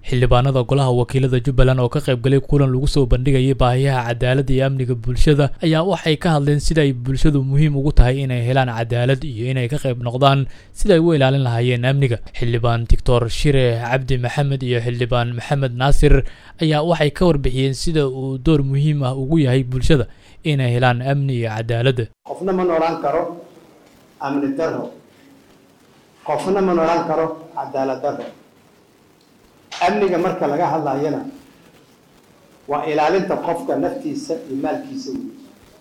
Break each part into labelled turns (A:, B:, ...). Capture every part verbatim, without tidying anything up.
A: xildhibaanada golaha wakiilada Jubbaland oo ka qayb galay kulan lagu soo bandhigay baahiyaha cadaalad iyo amniga bulshada ayaa waxay ka hadleen sida ay bulshadu muhiim ugu tahay inay helaan cadaalad iyo inay ka qayb noqdaan sida ay u ilaalin lahaayeen amniga. xildhibaan Doctor Shire Cabdi Maxamed iyo xildhibaan Maxamed Naasir ayaa waxay ka warbixiyeen sida uu door muhiim ah ugu yahay bulshada inay helaan amni iyo cadaalad.
B: qofna ma noolaan karo amni darro, qofna ma noolaan karo cadaalad darro. amniga marka laga hadlayana waa ilaalinta qofka naftiisa iyo maalkiisa weey,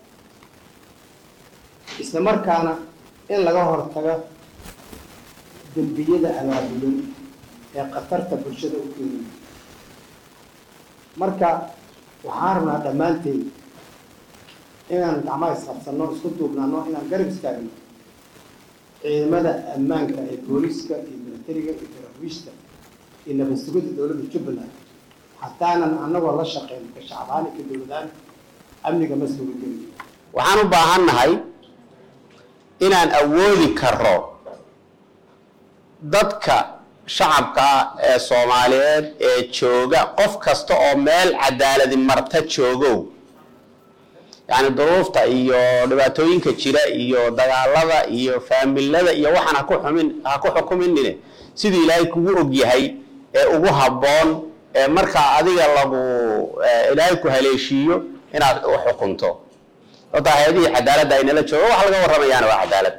B: isla markaana in laga hortago dambiyada abaabulan ee khatarta bulshada u keenaya. marka waxaan rabnaa dhammaanteen inaan gacmaha isqabsano, isku duubnaano, inaan garab istaagno ciidamada ammaanka ee booliska iyo militariga iyo daraawiishta in la mas'uuliyadda dowladda Jubbaland hataanan anagoo la shaqeyn ka shacabaan ka dowladaan amniga mas'uuliyadda.
C: waxaan u baahannahay inaan awoodi karo dadka shacabka ee Soomaaliyeed ee jooga qof kasta oo meel cadaalad marta joogo, yani duruufta iyo dhibaatooyinka jira iyo dagaalada iyo faamilada iyo waxaan ku xumin ha ku xukuminine sidii Ilaahay kugu og yahay ee ugu haboon ee marka adiga lagu Ilaahay ku haleeshiyo inaad u xukunto. wadaayadii cadaaladda ay nala joogo wax laga warramayaan waa cadaalad.